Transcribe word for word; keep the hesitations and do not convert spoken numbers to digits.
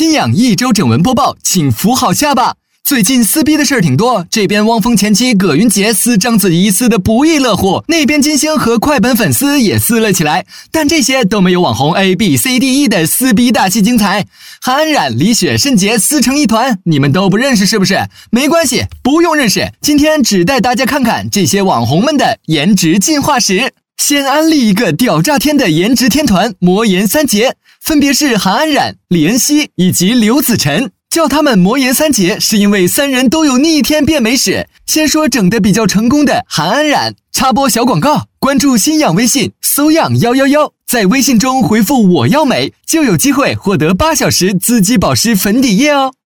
新氧一周整文播报，请扶好下巴。最近撕逼的事儿挺多，这边汪峰前妻葛云杰撕章子怡撕得不亦乐乎，那边金星和快本粉丝也撕了起来，但这些都没有网红 A B C D E 的撕逼大戏精彩。韩安冉、李雪、申洁撕成一团，你们都不认识是不是？没关系，不用认识，今天只带大家看看这些网红们的颜值进化史。先安利一个屌炸天的颜值天团魔颜三杰，分别是韩安冉、李恩熙以及刘子晨。叫他们魔颜三杰是因为三人都有逆天变美史。先说整得比较成功的韩安冉，插播小广告，关注新氧微信搜氧一一一，在微信中回复我要美，就有机会获得八小时滋肌保湿粉底液哦。